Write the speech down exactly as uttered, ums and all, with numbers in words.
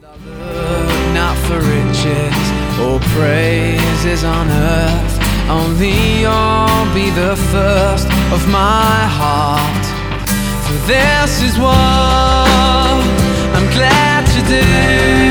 Not for riches or praises on earth, only you'll be the first of my heart. For this is what I'm glad to do.